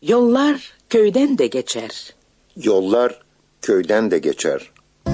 Yollar köyden de geçer. Yollar köyden de geçer.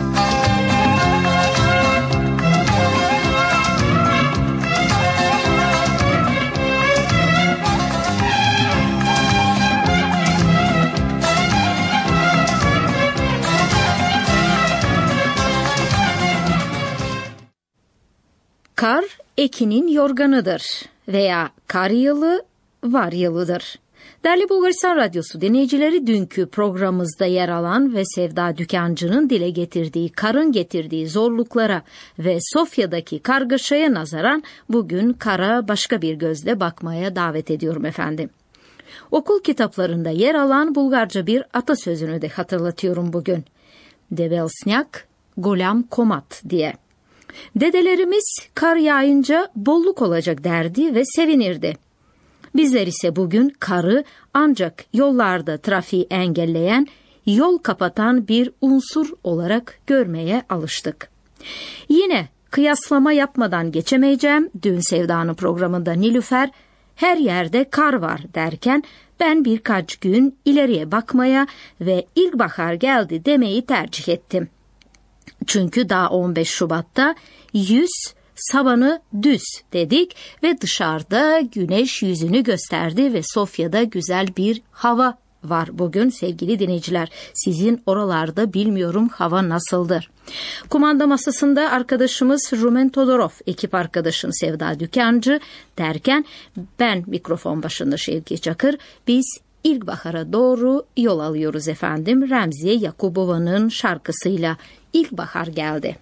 Kar ekinin yorganıdır veya kar yılı var yılıdır. Değerli Bulgaristan Radyosu dinleyicileri, dünkü programımızda yer alan ve Sevda Dükancı'nın dile getirdiği karın getirdiği zorluklara ve Sofya'daki kargaşaya nazaran bugün kara başka bir gözle bakmaya davet ediyorum efendim. Okul kitaplarında yer alan Bulgarca bir atasözünü de hatırlatıyorum bugün. Devel snyak, golam komat diye. Dedelerimiz kar yağınca bolluk olacak derdi ve sevinirdi. Bizler ise bugün karı ancak yollarda trafiği engelleyen, yol kapatan bir unsur olarak görmeye alıştık. Yine kıyaslama yapmadan geçemeyeceğim. Dün Sevda'nın programında Nilüfer her yerde kar var derken ben birkaç gün ileriye bakmaya ve ilkbahar geldi demeyi tercih ettim. Çünkü daha 15 Şubat'ta 100 sabanı düz dedik ve dışarıda güneş yüzünü gösterdi ve Sofya'da güzel bir hava var bugün sevgili dinleyiciler. Sizin oralarda bilmiyorum hava nasıldır. Kumanda masasında arkadaşımız Rumen Todorov, ekip arkadaşım Sevda Dükancı derken ben mikrofon başında Şevki Çakır. Biz ilkbahara doğru yol alıyoruz efendim. Remziye Yakubova'nın şarkısıyla İlkbahar geldi.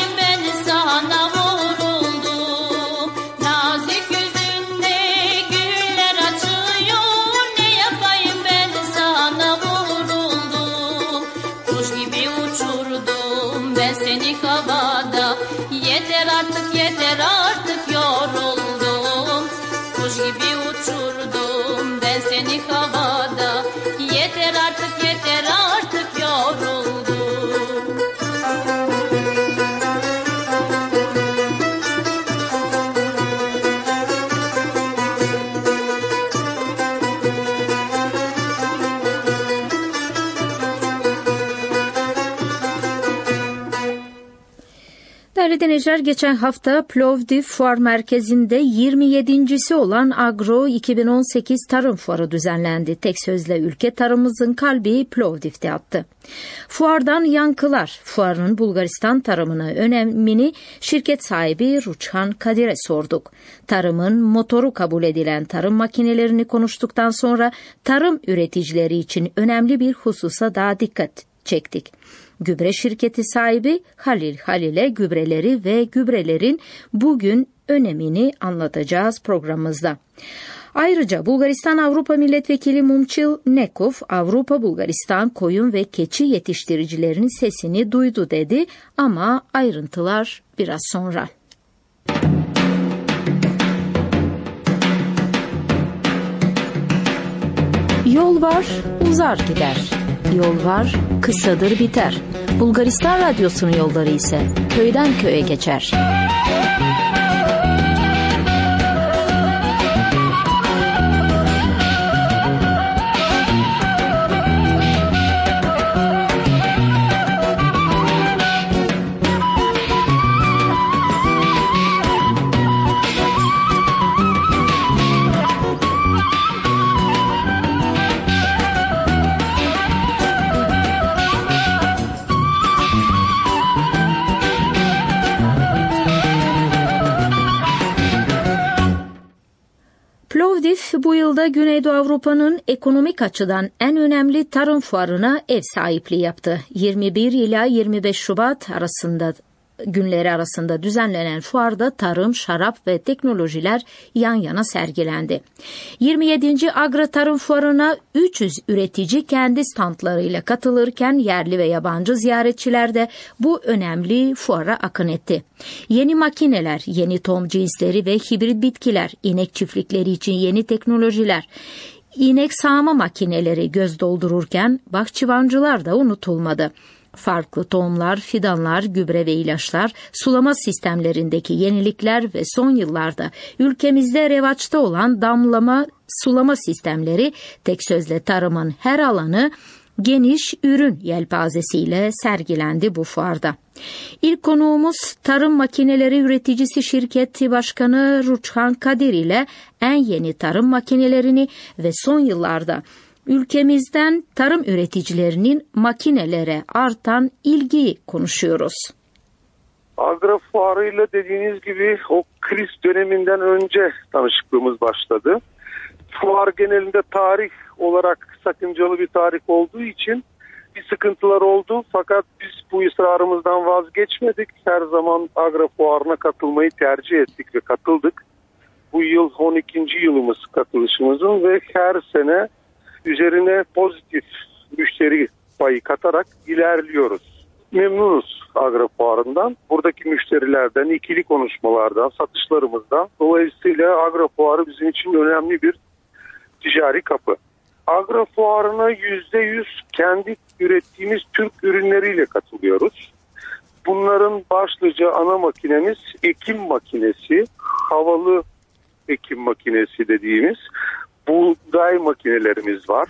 Nazik yüzünde gül Değerli dinleyiciler, geçen hafta Plovdiv Fuar Merkezi'nde 27.si olan Agro 2018 Tarım Fuarı düzenlendi. Tek sözle ülke tarımımızın kalbi Plovdiv'de attı. Fuardan yankılar. Fuarın Bulgaristan tarımına önemini şirket sahibi Ruçhan Kadir'e sorduk. Tarımın motoru kabul edilen tarım makinelerini konuştuktan sonra tarım üreticileri için önemli bir hususa daha dikkat çektik. Gübre şirketi sahibi Halil Halil'e gübreleri ve gübrelerin bugün önemini anlatacağız programımızda. Ayrıca Bulgaristan Avrupa Milletvekili Mumçil Nekov, Avrupa Bulgaristan koyun ve keçi yetiştiricilerinin sesini duydu dedi ama ayrıntılar biraz sonra. Yol var, uzar gider. Yol var, kısadır biter. Bulgaristan Radyosu'nun yolları ise köyden köye geçer. Plovdiv bu yılda Güneydoğu Avrupa'nın ekonomik açıdan en önemli tarım fuarına ev sahipliği yaptı. 21 ila 25 Şubat günleri arasında düzenlenen fuarda tarım, şarap ve teknolojiler yan yana sergilendi. 27. Agro Tarım Fuarı'na 300 üretici kendi standlarıyla katılırken yerli ve yabancı ziyaretçiler de bu önemli fuara akın etti. Yeni makineler, yeni tohum cinsleri ve hibrit bitkiler, inek çiftlikleri için yeni teknolojiler, inek sağma makineleri göz doldururken bahçıvancılar da unutulmadı. Farklı tohumlar, fidanlar, gübre ve ilaçlar, sulama sistemlerindeki yenilikler ve son yıllarda ülkemizde revaçta olan damlama sulama sistemleri, tek sözle tarımın her alanı geniş ürün yelpazesiyle sergilendi bu fuarda. İlk konuğumuz Tarım Makineleri Üreticisi Şirketi Başkanı Ruçhan Kadir ile en yeni tarım makinelerini ve son yıllarda ülkemizden tarım üreticilerinin makinelere artan ilgiyi konuşuyoruz. Agro fuarıyla dediğiniz gibi o kriz döneminden önce tanışıklığımız başladı. Fuar genelinde tarih olarak sakıncalı bir tarih olduğu için bir sıkıntılar oldu. Fakat biz bu ısrarımızdan vazgeçmedik. Her zaman agro fuarına katılmayı tercih ettik ve katıldık. Bu yıl 12. yılımız katılışımızın ve her sene üzerine pozitif müşteri payı katarak ilerliyoruz. Memnunuz agro fuarından. Buradaki müşterilerden, ikili konuşmalardan, satışlarımızdan. Dolayısıyla agro fuarı bizim için önemli bir ticari kapı. Agro fuarına %100 kendi ürettiğimiz Türk ürünleriyle katılıyoruz. Bunların başlıca ana makinemiz ekim makinesi, havalı ekim makinesi dediğimiz buğday makinelerimiz var.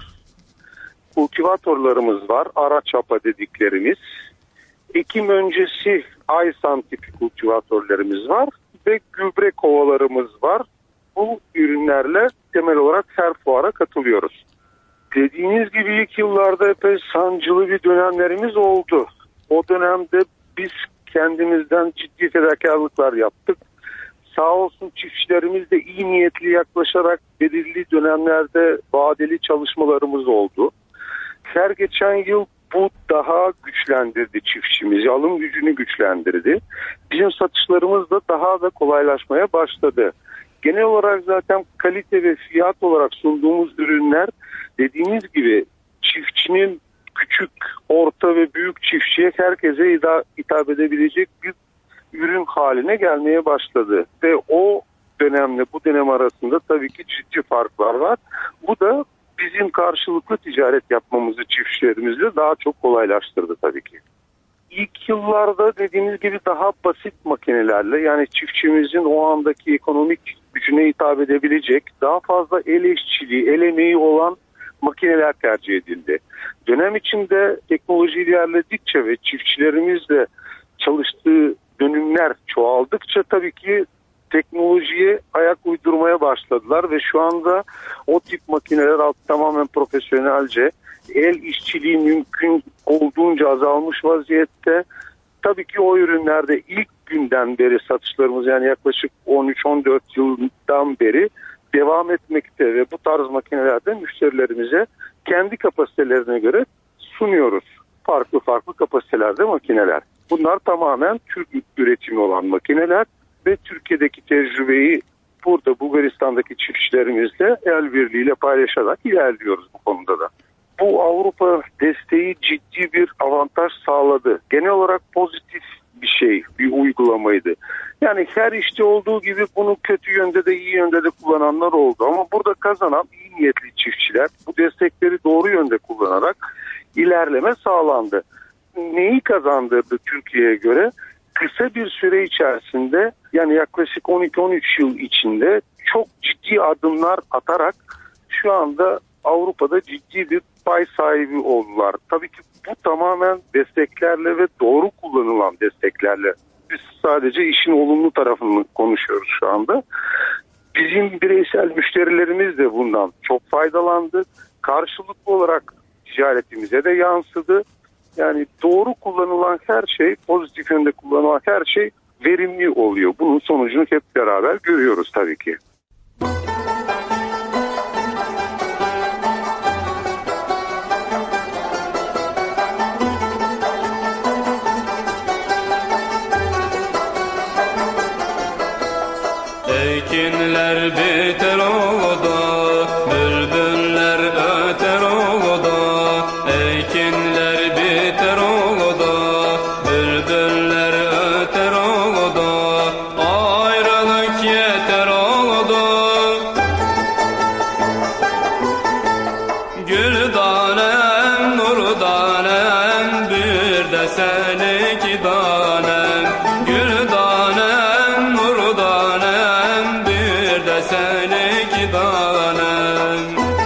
Kultivatörlerimiz var, ara çapa dediklerimiz. Ekim öncesi Aysan tipi kultivatörlerimiz var ve gübre kovalarımız var. Bu ürünlerle temel olarak her fuara katılıyoruz. Dediğiniz gibi ilk yıllarda epey sancılı bir dönemlerimiz oldu. O dönemde biz kendimizden ciddi fedakarlıklar yaptık. Sağ olsun çiftçilerimiz de iyi niyetli yaklaşarak belirli dönemlerde vadeli çalışmalarımız oldu. Her geçen yıl bu daha güçlendirdi çiftçimizi, alım gücünü güçlendirdi. Bizim satışlarımız da daha da kolaylaşmaya başladı. Genel olarak zaten kalite ve fiyat olarak sunduğumuz ürünler dediğiniz gibi çiftçinin küçük, orta ve büyük çiftçiye herkese hitap edebilecek bir ürün haline gelmeye başladı. Ve o dönemle bu dönem arasında tabii ki ciddi farklar var. Bu da bizim karşılıklı ticaret yapmamızı çiftçilerimizle daha çok kolaylaştırdı tabii ki. İlk yıllarda dediğimiz gibi daha basit makinelerle, yani çiftçimizin o andaki ekonomik gücüne hitap edebilecek daha fazla el işçiliği, el emeği olan makineler tercih edildi. Dönem içinde teknoloji ilerledikçe ve çiftçilerimizle çalıştığı dönümler çoğaldıkça tabii ki teknolojiye ayak uydurmaya başladılar ve şu anda o tip makineler tamamen profesyonelce, el işçiliği mümkün olduğunca azalmış vaziyette. Tabii ki o ürünlerde ilk günden beri satışlarımız, yani yaklaşık 13-14 yıldan beri devam etmekte ve bu tarz makinelerde müşterilerimize kendi kapasitelerine göre sunuyoruz. Farklı kapasitelerde makineler. Bunlar tamamen Türk üretimi olan makineler ve Türkiye'deki tecrübeyi burada Bulgaristan'daki çiftçilerimizle el birliğiyle paylaşarak ilerliyoruz bu konuda da. Bu Avrupa desteği ciddi bir avantaj sağladı. Genel olarak pozitif bir şey, bir uygulamaydı. Yani her işte olduğu gibi bunu kötü yönde de iyi yönde de kullananlar oldu. Ama burada kazanan iyi niyetli çiftçiler bu destekleri doğru yönde kullanarak ilerleme sağlandı. Neyi kazandırdı Türkiye'ye göre? Kısa bir süre içerisinde, yani yaklaşık 12-13 yıl içinde çok ciddi adımlar atarak şu anda Avrupa'da ciddi bir pay sahibi oldular. Tabii ki bu tamamen desteklerle ve doğru kullanılan desteklerle. Biz sadece işin olumlu tarafını konuşuyoruz şu anda. Bizim bireysel müşterilerimiz de bundan çok faydalandı. Karşılıklı olarak ticaretimize de yansıdı. Yani doğru kullanılan her şey, pozitif yönde kullanılan her şey verimli oluyor. Bunun sonucunu hep beraber görüyoruz tabii ki. Ekinler biter oldu, bülbüller öter oldu. Ekinler biter oldu, bülbüller öter oldu. Ayrılık yeter oldu. Gül tanem, nur tanem, bir de sen iki tanem. Gül tanem, nur tanem, bir de sen iki tanem.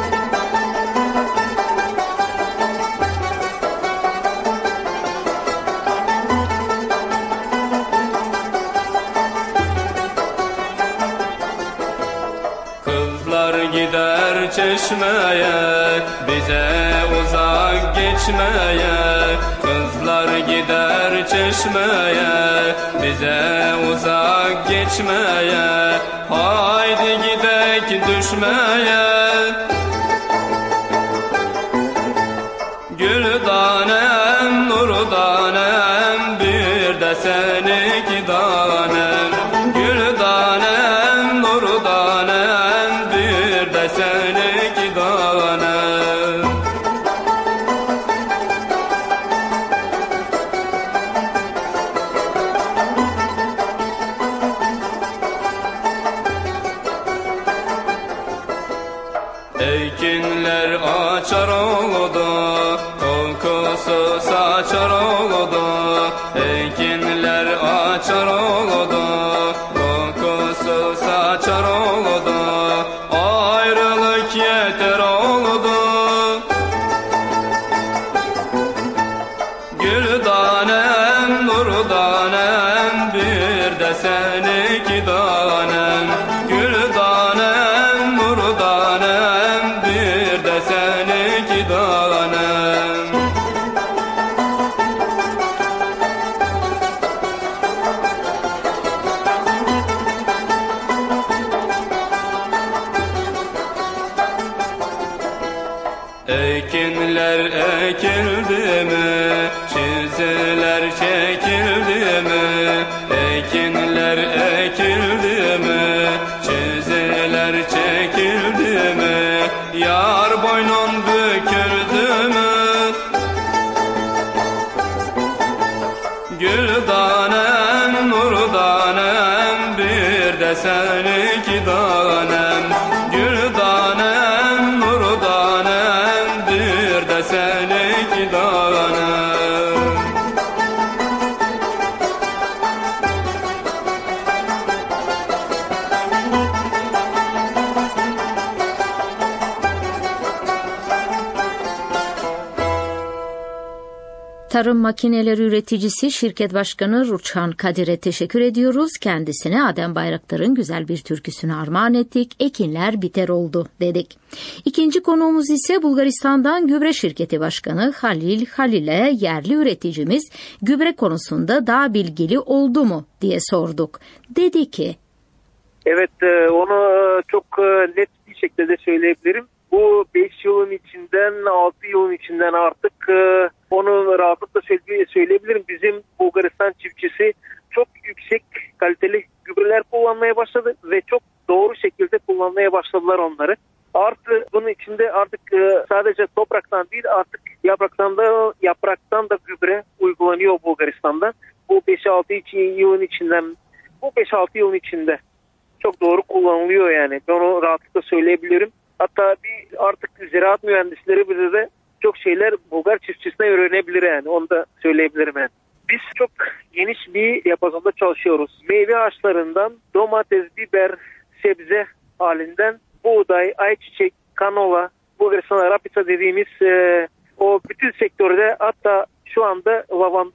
Kızlar gider çeşmeye, bize uzak geçmeye. Kızlar gider çeşmeye, bize uzak geçmeye. Haydi gidek düşmeye. Gül tanem, nur tanem, bir de sen iki tanem. Gül tanem, nur tanem, bir de sen iki tanem. Ekinler açar oldu, kokusu saçar oldu. Ekinler açar oldu, kokusu saçar oldu. Ayrılık yeter oldu. Gül tanem, nur tanem, bir de sen iki tanem. Gül tanem, nur tanem, bir de sen iki tanem. Ekinler ekildi mi, çiziler çekildi mi? Ekinler ekildi mi, çiziler çekildi mi? Yar boynun büküldü mü? Gül tanem, nur tanem, bir de sen iki tanem. Gül tanem, nur tanem, bir de sen iki tanem. Tarım makineleri üreticisi şirket başkanı Ruçhan Kadir'e teşekkür ediyoruz. Kendisine Adem Bayraktar'ın güzel bir türküsünü armağan ettik. Ekinler biter oldu dedik. İkinci konuğumuz ise Bulgaristan'dan gübre şirketi başkanı Halil Halil'e yerli üreticimiz gübre konusunda daha bilgili oldu mu diye sorduk. Dedi ki, evet, onu çok net bir şekilde söyleyebilirim. Bu 5 yılın içinden 6 yılın içinden artık onu rahatlıkla söyleyebilirim. Bizim Bulgaristan çiftçisi çok yüksek kaliteli gübreler kullanmaya başladı ve çok doğru şekilde kullanmaya başladılar onları. Artı bunun içinde artık sadece topraktan değil, artık yapraktan da gübre uygulanıyor Bulgaristan'da. Bu 5-6 yılın içinde çok doğru kullanılıyor yani. Ben onu rahatlıkla söyleyebilirim. Hatta artık ziraat mühendisleri bize de çok şeyler Bulgar çiftçisine öğrenebilir yani. Onu da söyleyebilirim yani. Biz çok geniş bir yapazonda çalışıyoruz. Meyve ağaçlarından domates, biber, sebze halinden buğday, ayçiçek, kanola, Bulgaristan'da rapisa dediğimiz o bütün sektörde, hatta şu anda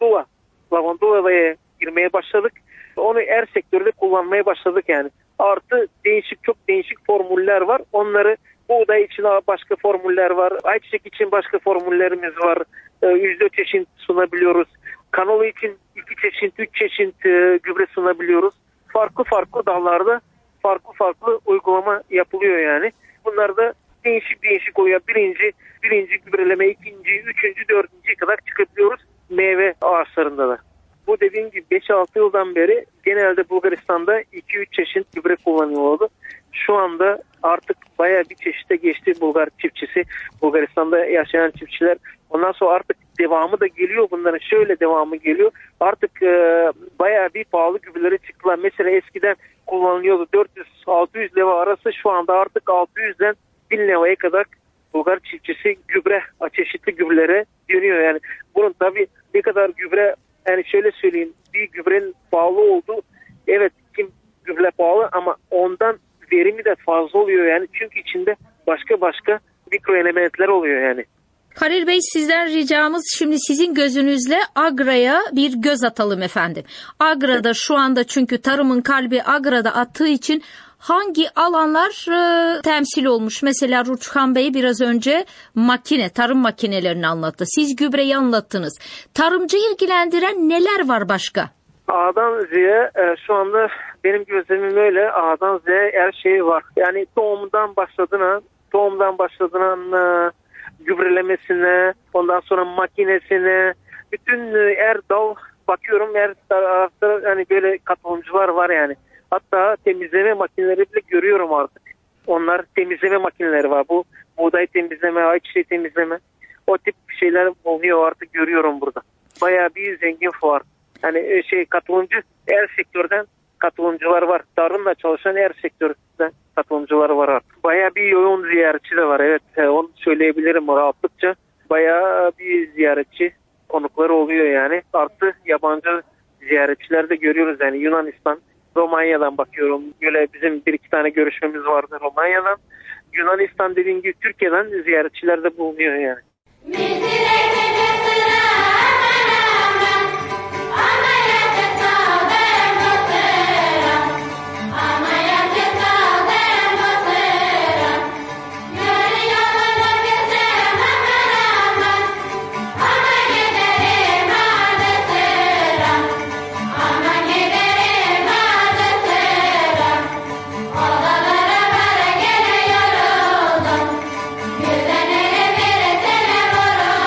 lavandola'ya girmeye başladık. Onu her sektörde kullanmaya başladık yani. Artı çok değişik formüller var. Onları buğday için başka formüller var. Ayçiçek için başka formüllerimiz var. %4 çeşit sunabiliyoruz. Kanola için 2 çeşit, 3 çeşit gübre sunabiliyoruz. Farklı dallarda farklı uygulama yapılıyor yani. Bunlar da değişik oluyor. Birinci gübreleme, ikinci, üçüncü, dördüncüye kadar çıkabiliyoruz meyve ağaçlarında da. Bu dediğim gibi 5-6 yıldan beri genelde Bulgaristan'da 2-3 çeşit gübre kullanıyordu. Şu anda artık bayağı bir çeşite geçti Bulgar çiftçisi. Bulgaristan'da yaşayan çiftçiler. Ondan sonra artık devamı da geliyor. Bunların şöyle devamı geliyor. Artık bayağı bir pahalı gübreleri çıktılar. Mesela eskiden kullanılıyordu 400-600 leva arası, şu anda artık 600'den 1000 levaya kadar Bulgar çiftçisi çeşitli gübrelere dönüyor. Yani bunun tabii ne kadar gübre, yani şöyle söyleyeyim, bir gübrenin pahalı olduğu, evet gübre pahalı ama ondan verimi de fazla oluyor yani, çünkü içinde başka mikroelementler oluyor yani. Halil Bey, sizden ricamız şimdi sizin gözünüzle Agra'ya bir göz atalım efendim. Agra'da şu anda, çünkü tarımın kalbi Agra'da attığı için hangi alanlar temsil olmuş? Mesela Ruçhan Bey biraz önce tarım makinelerini anlattı. Siz gübreyi anlattınız. Tarımcı ilgilendiren neler var başka? A'dan Z'ye şu anda benim gözlemim öyle. A'dan Z'ye her şey var. Yani tohumdan başladığına gübrelemesine, ondan sonra makinesine, bütün her dal bakıyorum, her tarafta hani böyle katılımcılar var yani. Hatta temizleme makineleri bile görüyorum artık. Onlar temizleme makineleri var. Bu buğday temizleme, ayçiçeği temizleme, o tip şeyler oluyor artık, görüyorum burada. Bayağı bir zengin fuar. Yani katılımcı, her sektörden katılımcılar var. Tarımla çalışan her sektörden katılımcılar var artık. Bayağı bir yoğun ziyaretçi de var. Evet, onu söyleyebilirim rahatlıkça. Bayağı bir ziyaretçi konukları oluyor yani. Artı yabancı ziyaretçiler de görüyoruz yani. Yunanistan, Romanya'dan bakıyorum. Böyle bizim 1-2 tane görüşmemiz vardı Romanya'dan. Yunanistan, dediğim gibi Türkiye'den ziyaretçiler de bulunuyor yani. Güzel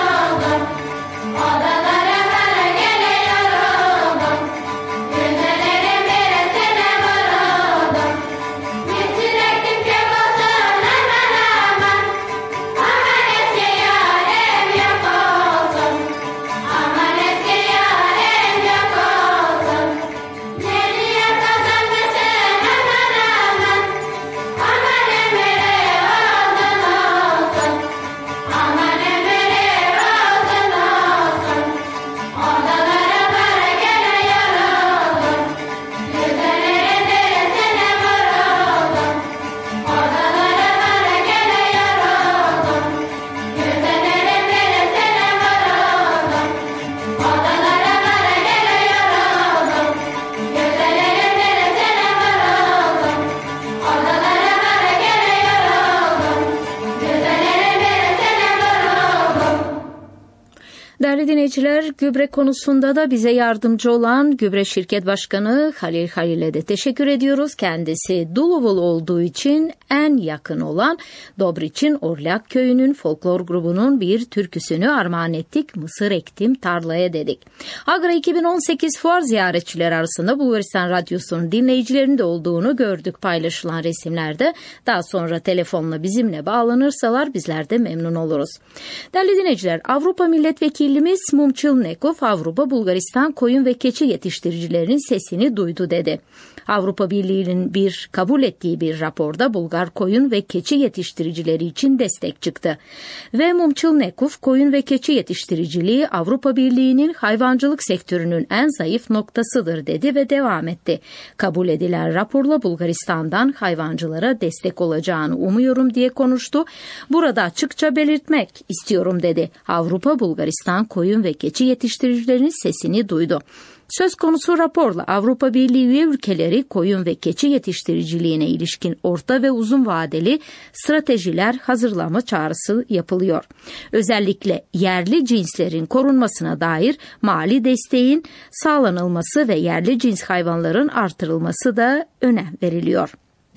Değerli dinleyiciler, gübre konusunda da bize yardımcı olan Gübre Şirket Başkanı Halil Halil'e de teşekkür ediyoruz. Kendisi Duluvul olduğu için en yakın olan Dobriçin Orlak Köyü'nün folklor grubunun bir türküsünü armağan ettik. Mısır ektim tarlaya dedik. Agra 2018 fuar ziyaretçileri arasında Bulgaristan Radyosu'nun dinleyicilerinin de olduğunu gördük paylaşılan resimlerde. Daha sonra telefonla bizimle bağlanırsalar bizler de memnun oluruz. Değerli dinleyiciler, Avrupa Milletvekilimiz Mumçil Nekov, Avrupa Bulgaristan koyun ve keçi yetiştiricilerinin sesini duydu dedi. Avrupa Birliği'nin kabul ettiği bir raporda Bulgar koyun ve keçi yetiştiricileri için destek çıktı. Ve Mumçil Nekov, koyun ve keçi yetiştiriciliği Avrupa Birliği'nin hayvancılık sektörünün en zayıf noktasıdır dedi ve devam etti. Kabul edilen raporla Bulgaristan'dan hayvancılara destek olacağını umuyorum diye konuştu. Burada açıkça belirtmek istiyorum dedi. Avrupa Bulgaristan koyun ve keçi yetiştiricilerinin sesini duydu. Söz konusu raporla Avrupa Birliği üye ülkeleri koyun ve keçi yetiştiriciliğine ilişkin orta ve uzun vadeli stratejiler hazırlama çağrısı yapılıyor. Özellikle yerli cinslerin korunmasına dair mali desteğin sağlanılması ve yerli cins hayvanların artırılması da önem veriliyor.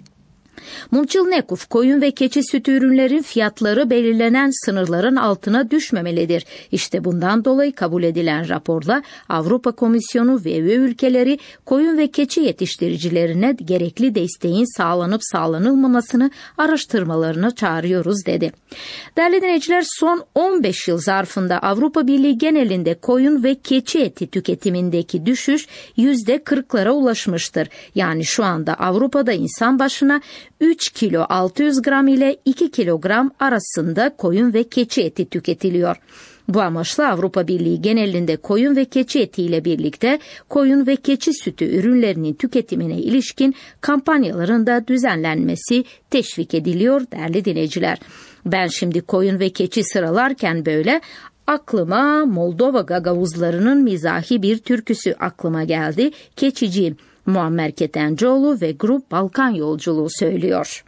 Mumçil Nekov, koyun ve keçi sütü ürünlerin fiyatları belirlenen sınırların altına düşmemelidir. İşte bundan dolayı kabul edilen raporla Avrupa Komisyonu ve üye ülkeleri koyun ve keçi yetiştiricilerine gerekli desteğin sağlanıp sağlanılmamasını araştırmalarına çağırıyoruz dedi. Değerli dinleyiciler, son 15 yıl zarfında Avrupa Birliği genelinde koyun ve keçi eti tüketimindeki düşüş %40'lara ulaşmıştır. Yani şu anda Avrupa'da insan başına 3 kilo 600 gram ile 2 kilogram arasında koyun ve keçi eti tüketiliyor. Bu amaçla Avrupa Birliği genelinde koyun ve keçi eti ile birlikte koyun ve keçi sütü ürünlerinin tüketimine ilişkin kampanyaların da düzenlenmesi teşvik ediliyor değerli dinleyiciler. Ben şimdi koyun ve keçi sıralarken böyle aklıma Moldova gagavuzlarının mizahi bir türküsü aklıma geldi. Keçiciyim. Muammer Ketencoğlu ve grup Balkan Yolculuğu söylüyor.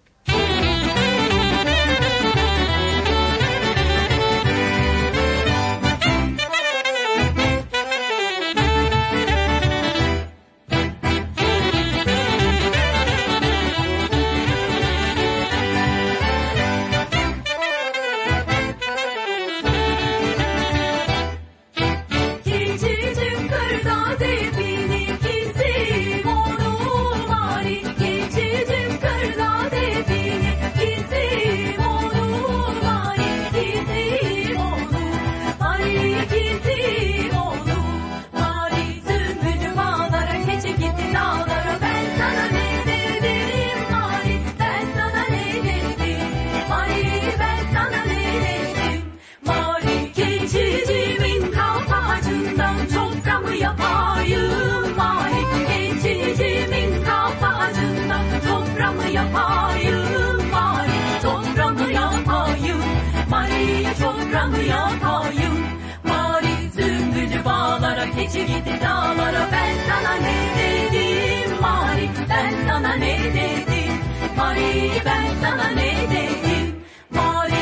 Keçi gitti dağlara, ben sana ne dedim Mari, ben sana ne dedim Mari, ben sana ne dedim Mari.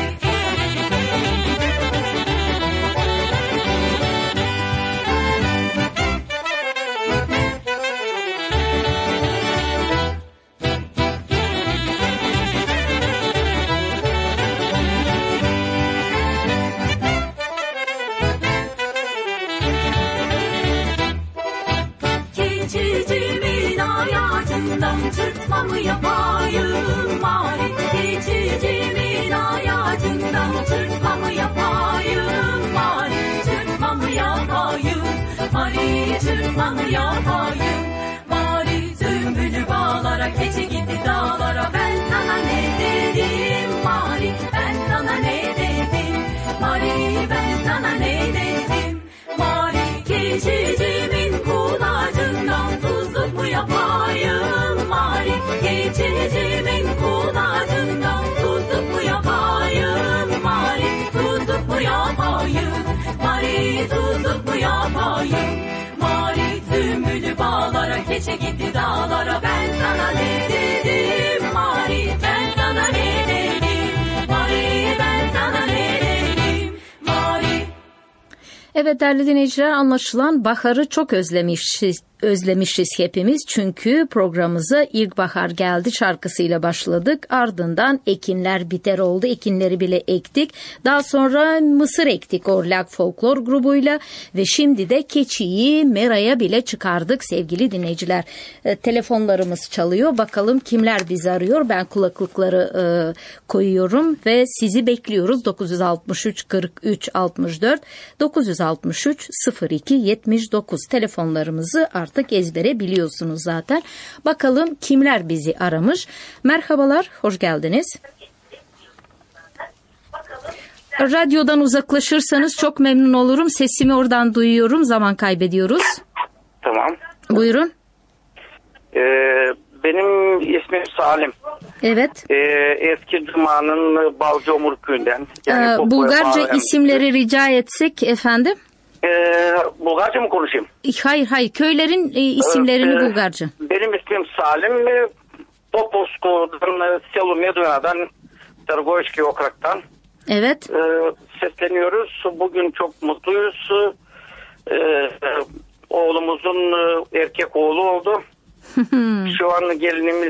Çırpmamı yapayım Mari, keçicimin ayacından çırpmamı yapayım Mari, çırpmamı yapayım Mari, çırpmamı yapayım Mari, sümbülü bağlara, keçi gitti dağlara, ben sana ne dedim Mari, ben sana ne dedim Mari, ben sana ne dedim Mari, keçicimin kulacından tuzluk mu yapayım Mari, keçicimin kulacından tuzluk mu yapayım Mari, tuzluk mu yapayım Mari, tuzluk mu yapayım Mari, sümbülü bağlara, keçi gitti dağlara, ben sana ne dedim Mari, Evet değerli dinleyiciler, anlaşılan baharı çok özlemişiz hepimiz. Çünkü programımıza İlkbahar Geldi şarkısıyla başladık. Ardından ekinler biter oldu. Ekinleri bile ektik. Daha sonra mısır ektik Orlak Folklor grubuyla. Ve şimdi de keçiyi meraya bile çıkardık sevgili dinleyiciler. Telefonlarımız çalıyor. Bakalım kimler bizi arıyor. Ben kulaklıkları koyuyorum ve sizi bekliyoruz. 963 43 64 963 02 79 telefonlarımızı artık ezbere biliyorsunuz zaten. Bakalım kimler bizi aramış. Merhabalar, hoş geldiniz. Radyodan uzaklaşırsanız çok memnun olurum. Sesimi oradan duyuyorum. Zaman kaybediyoruz. Tamam. Buyurun. Benim ismim Salim. Evet. Eski Cuma'nın Balcıomur köyünden. Yani Bulgarca isimleri rica etsek efendim. Bulgarca mı konuşayım? Hayır. Köylerin isimlerini Bulgarca. Benim ismim Salim. Popovsko'dan, Selu Meduna'dan, Tırgoyski Okrak'tan. Evet. Sesleniyoruz. Bugün çok mutluyuz. Oğlumuzun erkek oğlu oldu. Şu an gelinimiz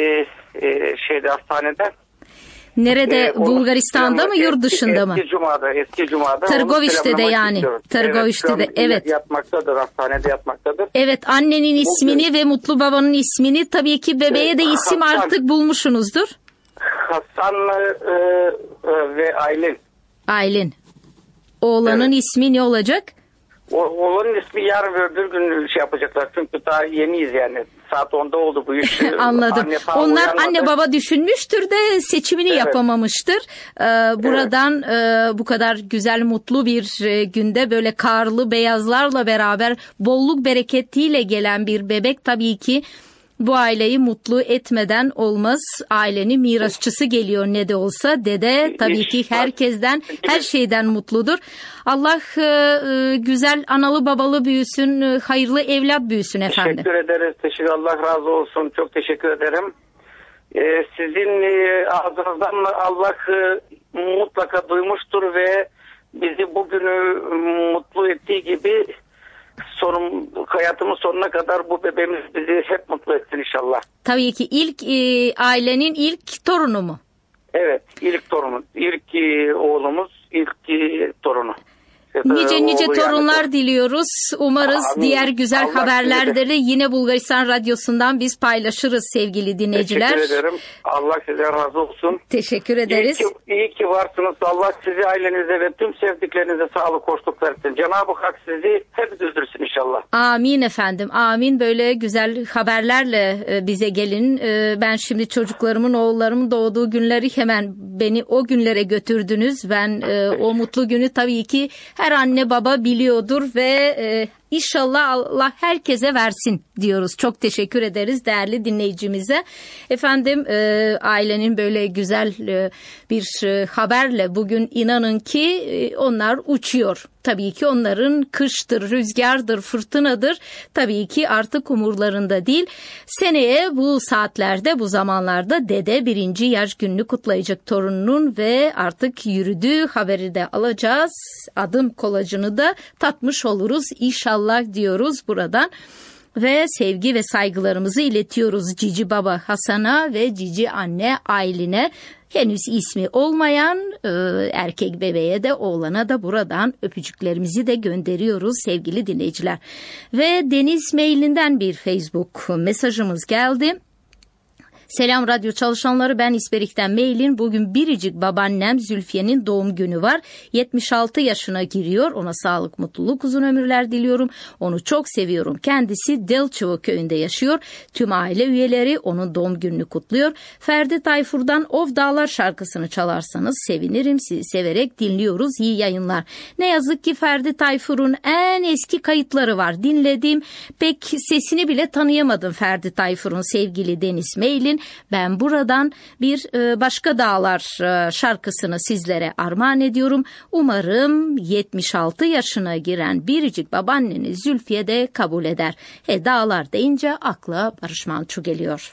hastanede. Nerede? Bulgaristan'da mı, yurt dışında mı? Eski Cuma'da. Tırgoviç'te de yani. Tırgoviç'te de, evet. Yatmaktadır, hastanede yatmaktadır. Evet, annenin ismini ve mutlu babanın ismini, tabii ki bebeğe de isim Hasan. artık bulmuşsunuzdur. Hasan ve Aylin. Aylin. Oğlanın ismi ne olacak? Oğlanın ismi yarın ve öbür gün yapacaklar. Çünkü daha yeniyiz yani. Saat 10'da oldu bu iş. Anladım. Onlar anne baba düşünmüştür de seçimini yapamamıştır. Buradan bu kadar güzel, mutlu bir günde böyle karlı beyazlarla beraber bolluk bereketiyle gelen bir bebek tabii ki bu aileyi mutlu etmeden olmaz. Ailenin mirasçısı geliyor ne de olsa. Dede tabii ki herkesten, her şeyden mutludur. Allah güzel analı babalı büyüsün, hayırlı evlat büyüsün efendim. Teşekkür ederiz. Allah razı olsun. Çok teşekkür ederim. Sizin ağzınızdan Allah mutlaka duymuştur ve bizi bugünü mutlu ettiği gibi hayatımın sonuna kadar bu bebeğimiz bizi hep mutlu etsin inşallah. Tabii ki ailenin ilk torunu mu? Evet, ilk torunu. İlk oğlumuz, ilk torunu. Nice torunlar diliyoruz. Umarız diğer güzel Allah haberleri yine Bulgaristan Radyosu'ndan biz paylaşırız sevgili dinleyiciler. Teşekkür ederim. Allah size razı olsun. Teşekkür ederiz. İyi ki varsınız. Allah sizi, ailenize ve tüm sevdiklerinize sağlık, hoşluk versin. Cenab-ı Hak sizi hep düzdürsün inşallah. Amin efendim. Amin. Böyle güzel haberlerle bize gelin. Ben şimdi çocuklarımın, oğullarımın doğduğu günleri hemen beni o günlere götürdünüz. Ben o mutlu günü tabii ki her anne baba biliyordur ve İnşallah Allah herkese versin diyoruz. Çok teşekkür ederiz değerli dinleyicimize. Efendim ailenin böyle güzel bir haberle bugün inanın ki onlar uçuyor. Tabii ki onların kıştır, rüzgardır, fırtınadır. Tabii ki artık umurlarında değil. Seneye bu saatlerde, bu zamanlarda dede 1. yaş gününü kutlayacak torununun ve artık yürüdüğü haberi de alacağız. Adım kolacını da tatmış oluruz İnşallah diyoruz buradan. Ve sevgi ve saygılarımızı iletiyoruz Cici Baba Hasan'a ve Cici Anne Aylin'e. Henüz ismi olmayan erkek bebeğe de oğlana da buradan öpücüklerimizi de gönderiyoruz sevgili dinleyiciler. Ve Deniz Mailinden bir Facebook mesajımız geldi. Selam radyo çalışanları, ben İsperik'ten Meylin. Bugün biricik babaannem Zülfiye'nin doğum günü var. 76 yaşına giriyor. Ona sağlık, mutluluk, uzun ömürler diliyorum. Onu çok seviyorum. Kendisi Delçova köyünde yaşıyor. Tüm aile üyeleri onun doğum gününü kutluyor. Ferdi Tayfur'dan Ov Dağlar şarkısını çalarsanız sevinirim. Sizi severek dinliyoruz. İyi yayınlar. Ne yazık ki Ferdi Tayfur'un en eski kayıtları var. Dinlediğim, pek sesini bile tanıyamadım Ferdi Tayfur'un sevgili Deniz Meylin. Ben buradan bir Başka Dağlar şarkısını sizlere armağan ediyorum. Umarım 76 yaşına giren biricik babaanneniz Zülfiye de kabul eder. Dağlar deyince akla Barış Manço geliyor.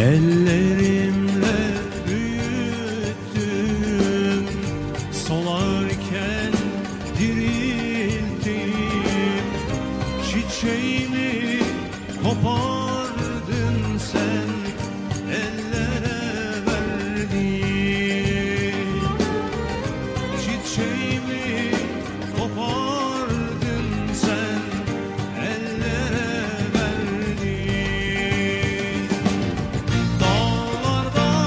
Ellerimle büyüttüm, solarken dirilttim. Çiçeğimi kopardın sen, ellere verdin. Çiçeğimi kopardın sen, ellere verdin. Dağlar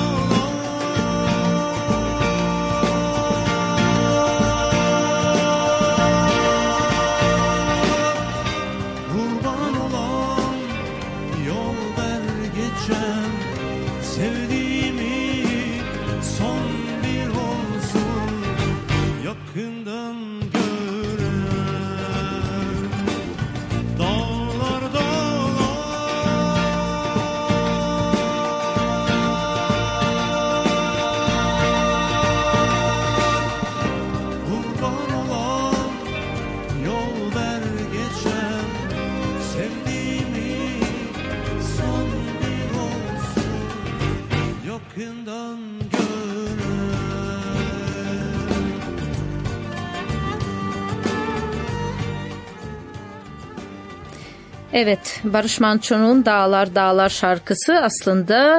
kurban olan yol ver geçen, sevdiğimi son bir olsun yakından gören. Dağlar kurban olan yol ver geçen, sevdiğimi son bir olsun yakından gören. Evet, Barış Manço'nun Dağlar Dağlar şarkısı aslında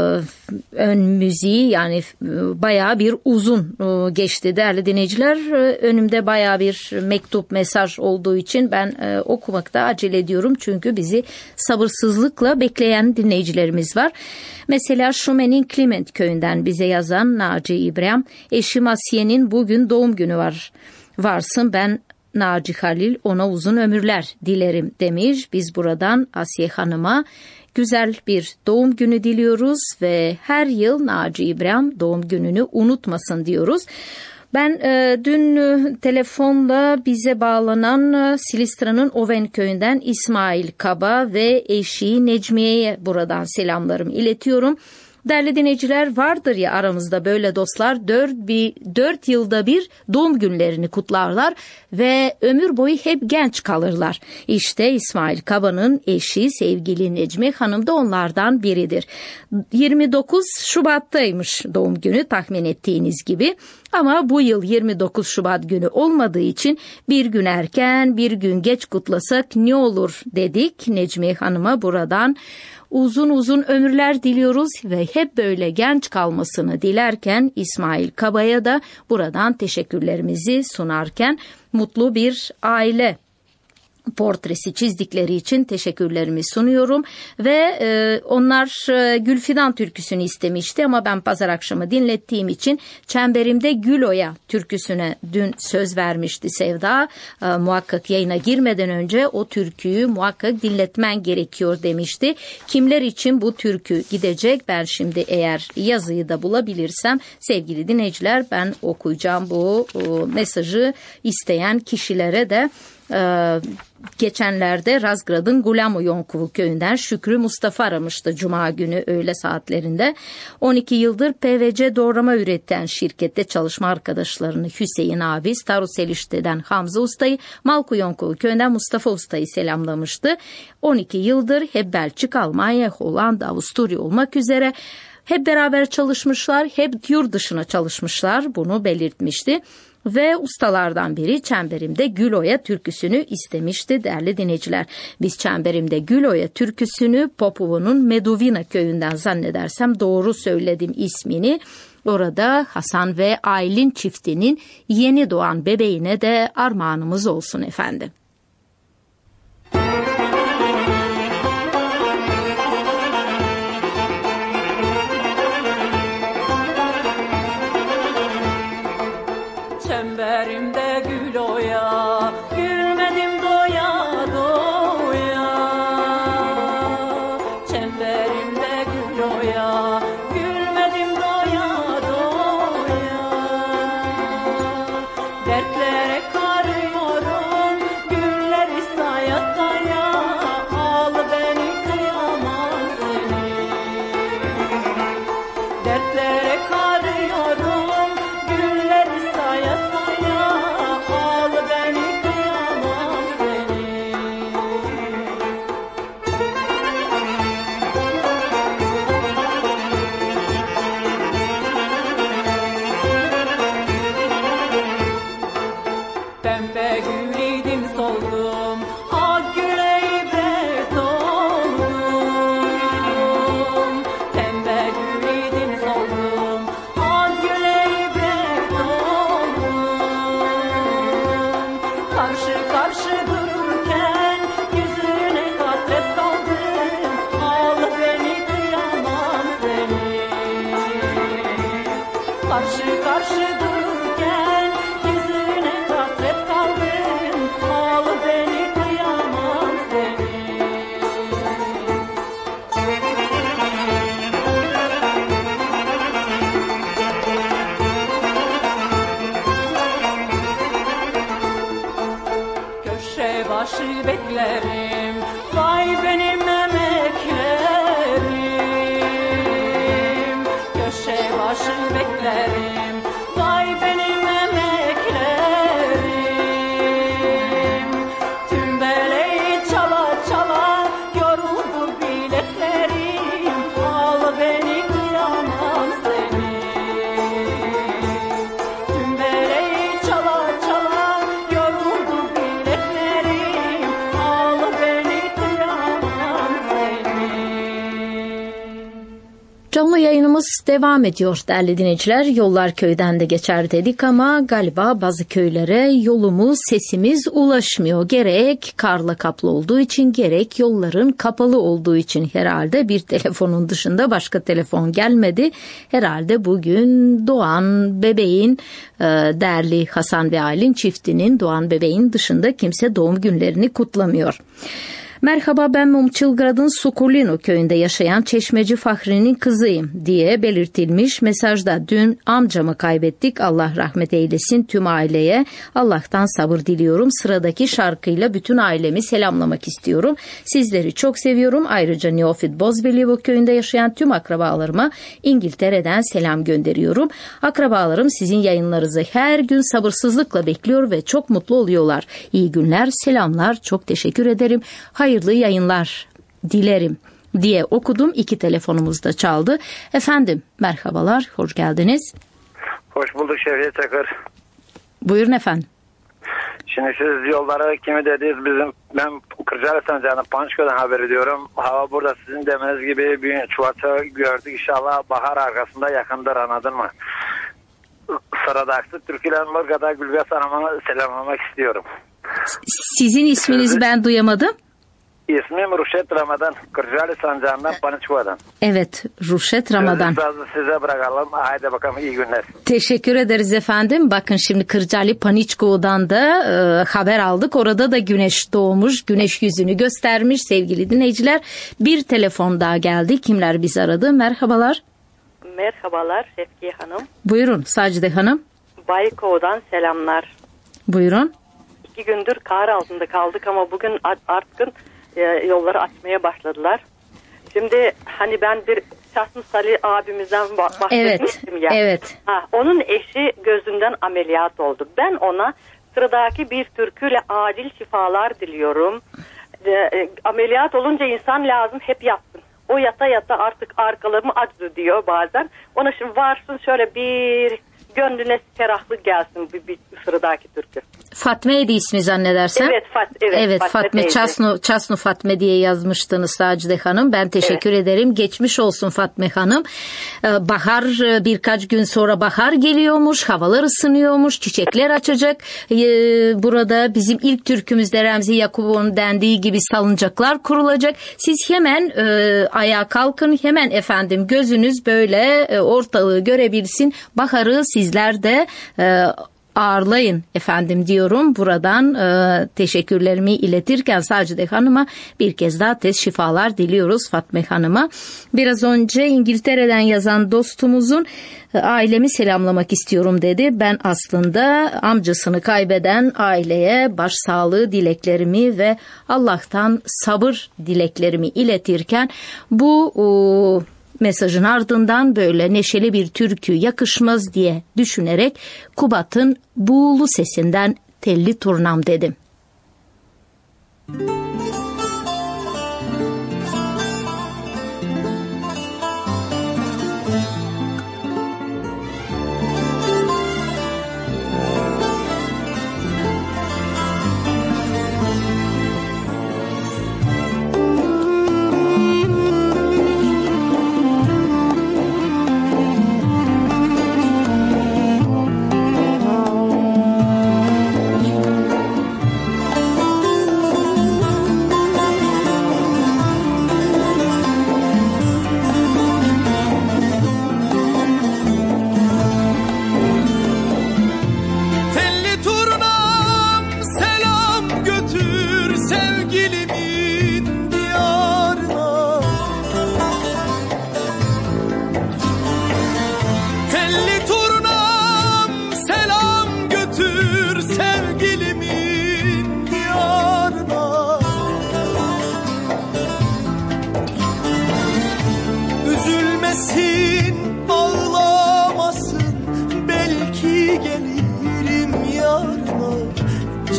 ön müziği, yani bayağı bir uzun geçti değerli dinleyiciler. Önümde bayağı bir mektup, mesaj olduğu için ben okumakta acele ediyorum. Çünkü bizi sabırsızlıkla bekleyen dinleyicilerimiz var. Mesela Şumen'in Clement köyünden bize yazan Naci İbrahim, eşim Asiye'nin bugün doğum günü var. Varsın ben Naci Halil, ona uzun ömürler dilerim demiş. Biz buradan Asiye Hanım'a güzel bir doğum günü diliyoruz ve her yıl Naci İbrahim doğum gününü unutmasın diyoruz. Ben dün telefonla bize bağlanan Silistra'nın Oven köyünden İsmail Kaba ve eşi Necmiye'ye buradan selamlarımı iletiyorum. Değerli dinleyiciler, vardır ya aramızda böyle dostlar, 4 yılda bir doğum günlerini kutlarlar ve ömür boyu hep genç kalırlar. İşte İsmail Kaba'nın eşi sevgili Necmi Hanım da onlardan biridir. 29 Şubat'taymış doğum günü, tahmin ettiğiniz gibi. Ama bu yıl 29 Şubat günü olmadığı için bir gün erken bir gün geç kutlasak ne olur dedik. Necmi Hanım'a buradan uzun uzun ömürler diliyoruz ve hep böyle genç kalmasını dilerken İsmail Kaba'ya da buradan teşekkürlerimizi sunarken mutlu bir aile portresi çizdikleri için teşekkürlerimi sunuyorum ve onlar Gülfidan türküsünü istemişti ama ben pazar akşamı dinlettiğim için Çemberimde Gül Oya türküsüne dün söz vermişti Sevda. Muhakkak yayına girmeden önce o türküyü muhakkak dinletmen gerekiyor demişti. Kimler için bu türkü gidecek? Ben şimdi eğer yazıyı da bulabilirsem sevgili dinleyiciler ben okuyacağım bu mesajı isteyen kişilere de. Geçenlerde Razgrad'ın Gulamoyonkuvu köyünden Şükrü Mustafa aramıştı Cuma günü öğle saatlerinde. 12 yıldır PVC doğrama üreten şirkette çalışma arkadaşlarını Hüseyin abi, Staroselişte'den Hamza Usta'yı, Malkuyonkuvu köyünden Mustafa Usta'yı selamlamıştı. 12 yıldır hep Belçika, Almanya, Hollanda, Avusturya olmak üzere hep beraber çalışmışlar, hep yurt dışına çalışmışlar, bunu belirtmişti. Ve ustalardan biri Çemberimde Gül Oya türküsünü istemişti değerli dinleyiciler. Biz Çemberimde Gül Oya türküsünü Popova'nın Meduvina köyünden, zannedersem doğru söyledim ismini. Orada Hasan ve Aylin çiftinin yeni doğan bebeğine de armağanımız olsun efendim. Çemberimde gül oya, gülmedim doya doya. Çemberimde gül oya, gülmedim doya doya. Dertlere karıyorum, gülleri saya saya. Al beni kıyamam seni. Dertlere karıyorum, gülleri saya saya. Al beni karşı karşı dururken yüzüne hasret kaldım. Al beni kıyamam seni. Köşe başı beklerim, vay benim emeklerim. Köşe başı beklerim, vay benim emeklerim. Tüm beleği çala çala yoruldu bileklerim. Al beni kıyamam seni. Tüm beleği çala çala yoruldu bileklerim. Al beni kıyamam seni. Canlı yayınımız devam ediyor değerli dinleyiciler. Yollar köyden de geçer dedik ama galiba bazı köylere yolumuz, sesimiz ulaşmıyor. Gerek karla kaplı olduğu için, gerek yolların kapalı olduğu için herhalde bir telefonun dışında başka telefon gelmedi. Herhalde bugün doğan bebeğin, değerli Hasan ve Aylin çiftinin doğan bebeğin dışında kimse doğum günlerini kutlamıyor. Merhaba, ben Mumçılgrad'ın Sukulino köyünde yaşayan Çeşmeci Fahri'nin kızıyım diye belirtilmiş mesajda. Dün amcamı kaybettik, Allah rahmet eylesin tüm aileye. Allah'tan sabır diliyorum. Sıradaki şarkıyla bütün ailemi selamlamak istiyorum. Sizleri çok seviyorum. Ayrıca Neofit Bozbelivo köyünde yaşayan tüm akrabalarıma İngiltere'den selam gönderiyorum. Akrabalarım sizin yayınlarınızı her gün sabırsızlıkla bekliyor ve çok mutlu oluyorlar. İyi günler, selamlar, çok teşekkür ederim. Hayırlı yayınlar dilerim diye okudum. 2 telefonumuz da çaldı. Efendim merhabalar, hoş geldiniz. Hoş bulduk Şevket Çakır. Buyurun efendim. Şimdi siz yollara kimi dediniz, ben Kırcaali Sancağı'nın Pançko'dan haber ediyorum. Hava burada sizin demeniz gibi bir çuvatı gördük, inşallah bahar arkasında yakındır, anladın mı? Sırada Aksık Türkiye'den Mırga'da Gülbez Hanım'a selamlamak istiyorum. Sizin isminizi ben duyamadım. İsmim Ruşet Ramadan, Kırcaali Sancağı'ndan Pançko'dan. Evet, Ruşet Ramadan. Size bırakalım. Haydi bakalım, iyi günler. Teşekkür ederiz efendim. Bakın şimdi Kırcaali Paniçko'dan da haber aldık. Orada da güneş doğmuş, güneş yüzünü göstermiş sevgili dinleyiciler. Bir telefon daha geldi. Kimler bizi aradı? Merhabalar. Merhabalar Şevkiye Hanım. Buyurun Sacide Hanım. Bayko'dan selamlar. Buyurun. 2 gündür kar altında kaldık ama bugün artık yolları açmaya başladılar. Şimdi hani ben bir Çasnı Salih abimizden bahsetmiştim ya. Evet. Onun eşi gözünden ameliyat oldu. Ben ona sıradaki bir türküyle acil şifalar diliyorum. Ameliyat olunca insan lazım hep yatsın. O yata yata artık arkalarımı acıdı diyor bazen. Ona şimdi varsın şöyle bir gönlüne ferahlık gelsin bir sıradaki türkü. Fatme'ydi ismi zannedersem. Evet, Fatme Çasnu Fatme diye yazmıştınız Sacide Hanım. Ben teşekkür ederim. Geçmiş olsun Fatme Hanım. Bahar, birkaç gün sonra bahar geliyormuş. Havalar ısınıyormuş. Çiçekler açacak. Burada bizim ilk türkümüzde Remzi Yakup'un dendiği gibi salıncaklar kurulacak. Siz hemen ayağa kalkın. Hemen efendim gözünüz böyle ortalığı görebilsin. Baharı sizler de ağırlayın efendim diyorum. Buradan teşekkürlerimi iletirken Sacide Hanım'a bir kez daha tez şifalar diliyoruz Fatme Hanım'a. Biraz önce İngiltere'den yazan dostumuzun ailemi selamlamak istiyorum dedi. Ben aslında amcasını kaybeden aileye başsağlığı dileklerimi ve Allah'tan sabır dileklerimi iletirken bu mesajın ardından böyle neşeli bir türkü yakışmaz diye düşünerek Kubat'ın buğulu sesinden Telli Turnam dedim.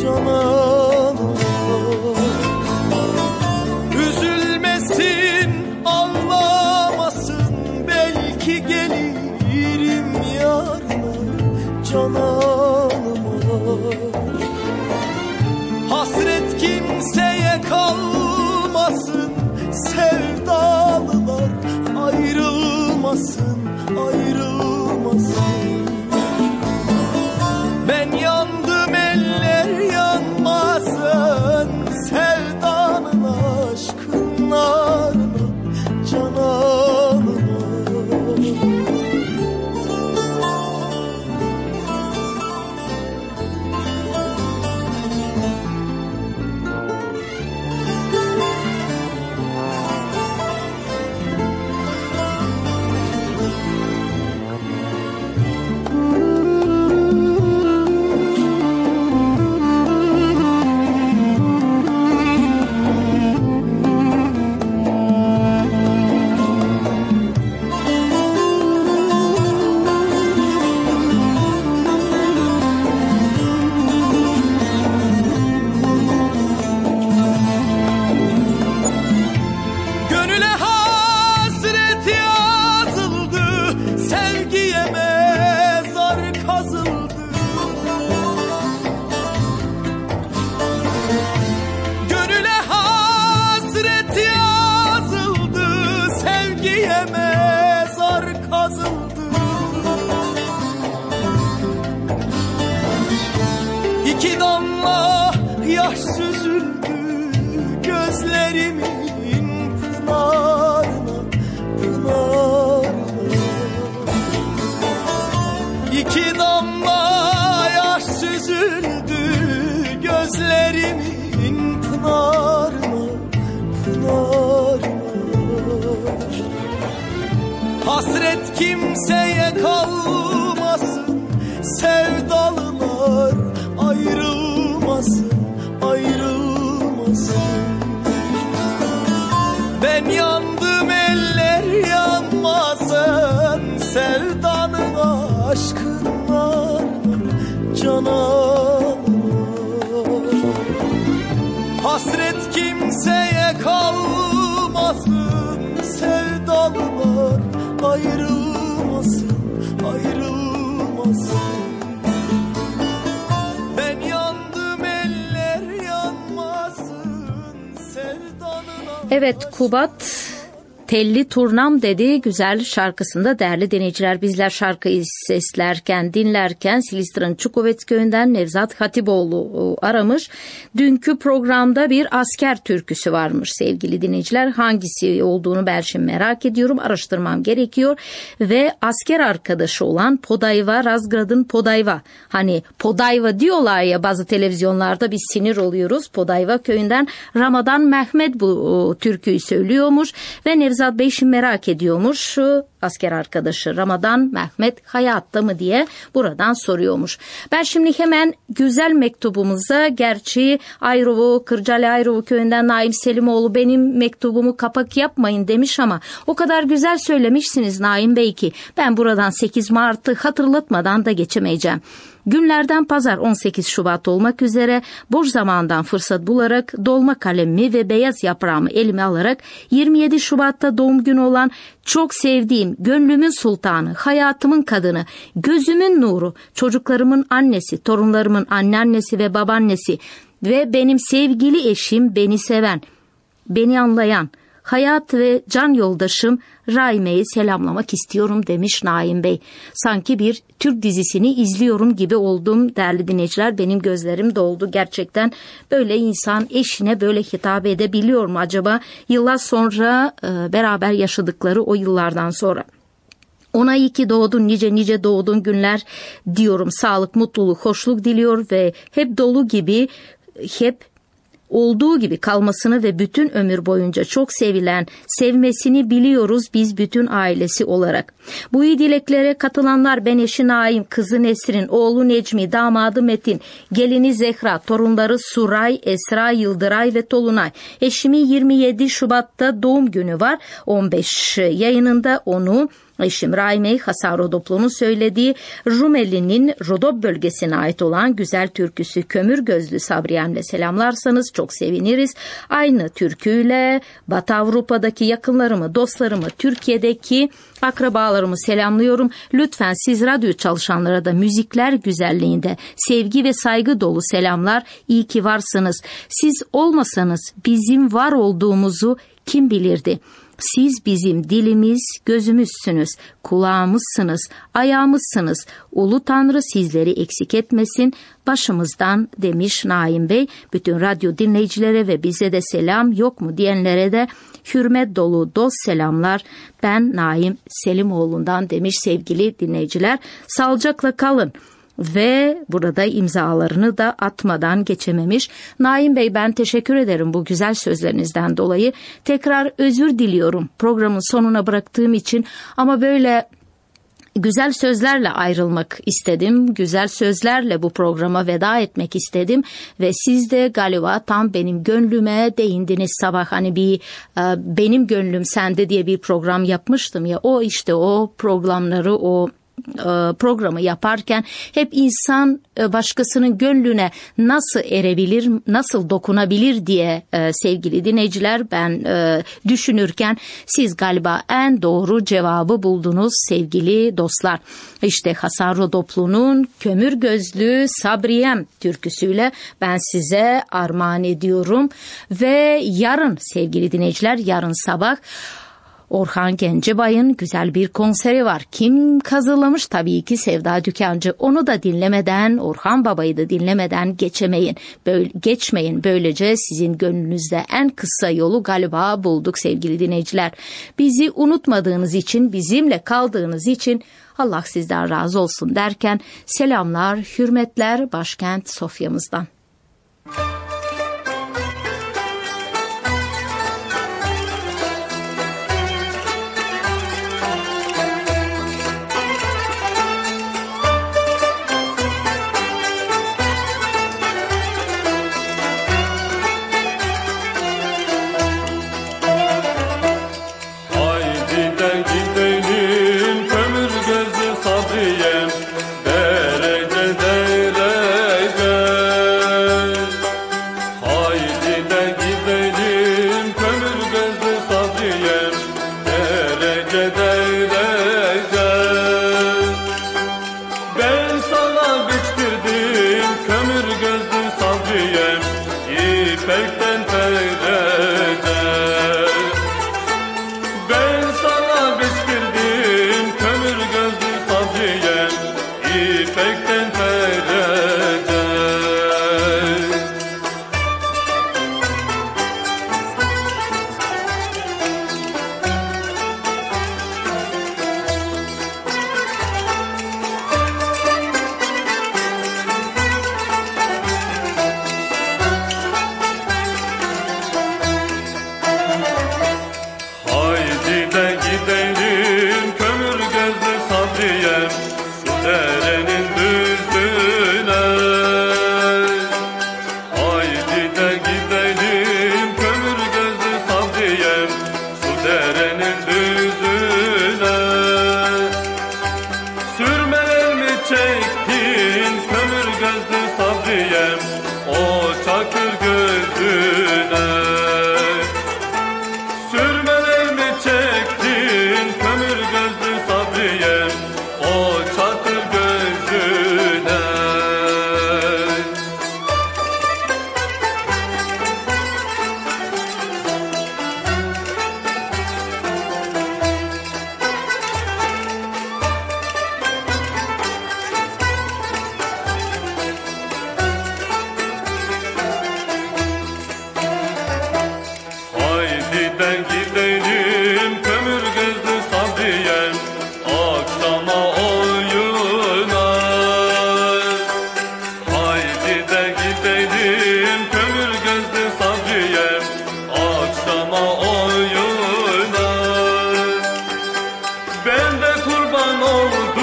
cananım. Üzülmesin, ağlamasın, belki gelirim yarına cananıma. Hasret kimseye kalmasın, sevdalılar ayrılmasın, ayrılmasın. Ben yandım, eller yanmasın, sevdanın aşkın narına cananıma. İki damla yaş süzüldü gözlerimin pınarına, pınarına. İki damla yaş süzüldü gözlerimin pınarına, pınarına. Hasret kimseye kalmasın, sevdalılar ayrılmasın, ayrılmasın. Ben yandım, eller yanmasın, sevdanın aşkın narına cananıma. Hasret kimseye kalmasın, sevdalılar ayrılmasın, ayrılmasın. Ben yandım, eller yanmasın, sevdanın. Evet, Kubat Telli Turnam dedi güzel şarkısında değerli dinleyiciler, bizler şarkıyı seslerken, dinlerken Silistran Çukovets köyünden Nevzat Hatipoğlu aramış. Dünkü programda bir asker türküsü varmış sevgili dinleyiciler. Hangisi olduğunu ben şimdi merak ediyorum, araştırmam gerekiyor. Ve asker arkadaşı olan Podayva, Razgrad'ın Podayva. Hani Podayva diyorlar ya bazı televizyonlarda, biz sinir oluyoruz. Podayva köyünden Ramadan Mehmet bu türküyü söylüyormuş ve Nevzat Bey şimdi merak ediyormuş, şu asker arkadaşı Ramadan Mehmet hayatta mı diye buradan soruyormuş. Ben şimdi hemen güzel mektubumuza, gerçi Ayrovu, Kırcaali Ayrovu köyünden Naim Selimoğlu benim mektubumu kapak yapmayın demiş ama o kadar güzel söylemişsiniz Naim Bey ki ben buradan 8 Mart'ı hatırlatmadan da geçemeyeceğim. Günlerden pazar 18 Şubat olmak üzere boş zamandan fırsat bularak dolma kalemimi ve beyaz yaprağımı elime alarak 27 Şubat'ta doğum günü olan çok sevdiğim, gönlümün sultanı, hayatımın kadını, gözümün nuru, çocuklarımın annesi, torunlarımın anneannesi ve babaannesi ve benim sevgili eşim, beni seven, beni anlayan, hayat ve can yoldaşım Raime'yi selamlamak istiyorum demiş Naim Bey. Sanki bir Türk dizisini izliyorum gibi oldum değerli dinleyiciler. Benim gözlerim doldu. Gerçekten böyle insan eşine böyle hitap edebiliyor mu acaba? Yıllar sonra beraber yaşadıkları o yıllardan sonra. Ona iyi ki doğdun, nice nice doğdun günler diyorum. Sağlık, mutluluk, hoşluk diliyor ve hep dolu gibi, hep olduğu gibi kalmasını ve bütün ömür boyunca çok sevilen, sevmesini biliyoruz biz bütün ailesi olarak. Bu iyi dileklere katılanlar ben eşi Naim, kızı Nesrin, oğlu Necmi, damadı Metin, gelini Zehra, torunları Suray, Esra, Yıldıray ve Tolunay. Eşimin 27 Şubat'ta doğum günü var. 15 yayınında onu Eşim Rahimey, Hasan Rodoplu'nun söylediği Rumeli'nin Rodop bölgesine ait olan güzel türküsü Kömür Gözlü Sabriyem'le selamlarsanız çok seviniriz. Aynı türküyle Batı Avrupa'daki yakınlarımı, dostlarımı, Türkiye'deki akrabalarımı selamlıyorum. Lütfen siz radyo çalışanlara da müzikler güzelliğinde sevgi ve saygı dolu selamlar. İyi ki varsınız. Siz olmasanız bizim var olduğumuzu kim bilirdi? Siz bizim dilimiz, gözümüzsünüz, kulağımızsınız, ayağımızsınız. Ulu Tanrı sizleri eksik etmesin başımızdan demiş Naim Bey. Bütün radyo dinleyicilere ve bize de selam yok mu diyenlere de hürmet dolu dost selamlar. Ben Naim Selimoğlu'ndan demiş sevgili dinleyiciler. Sağlıcakla kalın. Ve burada imzalarını da atmadan geçememiş. Naim Bey, ben teşekkür ederim bu güzel sözlerinizden dolayı. Tekrar özür diliyorum programın sonuna bıraktığım için, ama böyle güzel sözlerle ayrılmak istedim. Güzel sözlerle bu programa veda etmek istedim. Ve siz de galiba tam benim gönlüme değindiniz sabah. Hani bir benim gönlüm sende diye bir program yapmıştım ya. O işte o programları, o programı yaparken hep insan başkasının gönlüne nasıl erebilir, nasıl dokunabilir diye sevgili dinleyiciler ben düşünürken siz galiba en doğru cevabı buldunuz sevgili dostlar. İşte Hasan Rodoplu'nun Kömür Gözlü Sabriyem türküsüyle ben size armağan ediyorum. Ve yarın sevgili dinleyiciler, yarın sabah Orhan Gencebay'ın güzel bir konseri var. Kim hazırlamış? Tabii ki Sevda Dükancı. Onu da dinlemeden, Orhan Baba'yı da dinlemeden geçmeyin. Böylece sizin gönlünüzde en kısa yolu galiba bulduk sevgili dinleyiciler. Bizi unutmadığınız için, bizimle kaldığınız için Allah sizden razı olsun derken selamlar, hürmetler başkent Sofya'mızdan.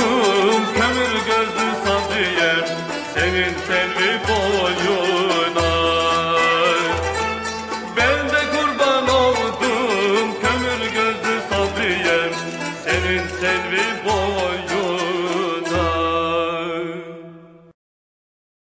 Senin selvi boyuna